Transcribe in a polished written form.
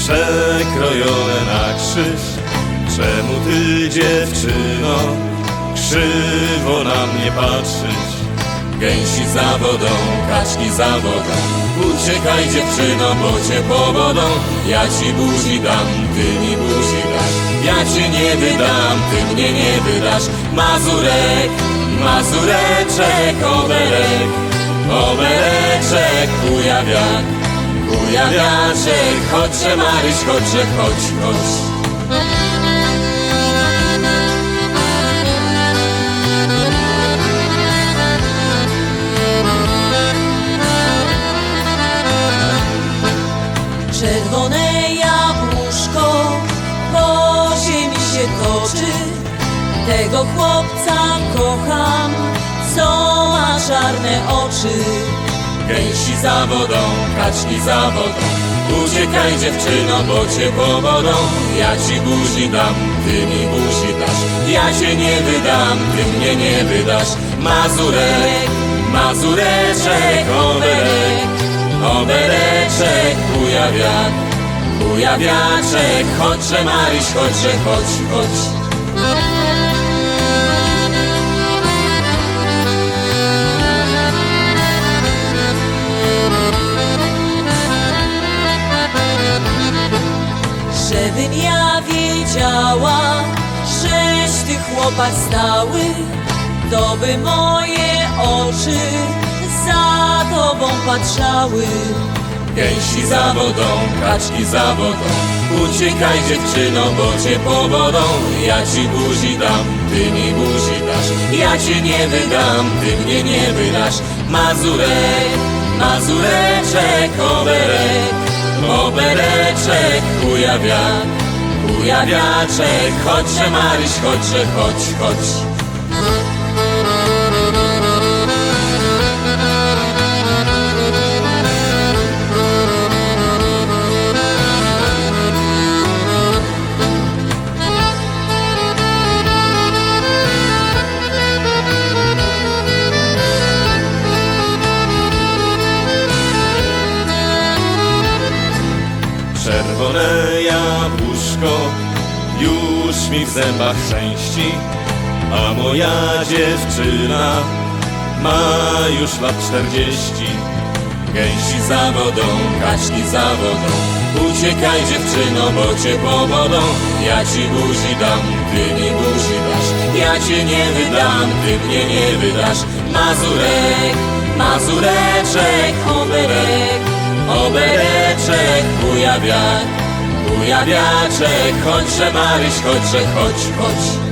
przekrojone na krzyż. Czemu ty, dziewczyno, krzywo na mnie patrzysz? Gęsi za wodą, kaczki za wodą. Uciekaj, dziewczyno, bo cię powodą. Ja ci buzi dam, ty mi buzi dasz. Ja cię nie wydam, ty mnie nie wydasz. Mazurek, mazureczek, oberek, obereczek, kujawiak, kujawiaczek. Chodźże, Maryś, chodźże, chodź, chodź. Czerwone jabłuszko po ziemi się toczy. Tego chłopca kocham, co ma czarne oczy. Gęsi za wodą, kaczki za wodą. Uciekaj, dziewczyno, bo cię powodą. Ja ci buzi dam, ty mi buzi dasz. Ja cię nie wydam, ty mnie nie wydasz. Mazurek, mazureczek, oberek, obereczek, kujawiak, kujawiaczek. Chodźże, Maryś, chodźże, chodź, chodź. Żebym ja wiedziała, żeś ty chłopak stały, to by moje oczy za tobą patrzały. Gęsi za wodą, kaczki za wodą. Uciekaj, dziewczyno, bo cię powodą. Ja ci buzi dam, ty mi buzi dasz. Ja cię nie wydam, ty mnie nie wydasz. Mazurek, mazureczek, oberek, obereczek, kujawiak, kujawiaczek. Chodźże, Maryś, chodźże, chodź, chodź. Czerwone jabłuszko już mi w zębach szczęści, a moja dziewczyna ma już lat 40. Gęsi za wodą, kaczki za wodą. Uciekaj, dziewczyno, bo cię powodą. Ja ci buzi dam, ty mi buzi dasz. Ja cię nie wydam, ty mnie nie wydasz. Mazurek, mazureczek, oberek, obereczek, kujawiak, kujawiaczek. Chodźże, Maryś, chodźże, chodź, chodź.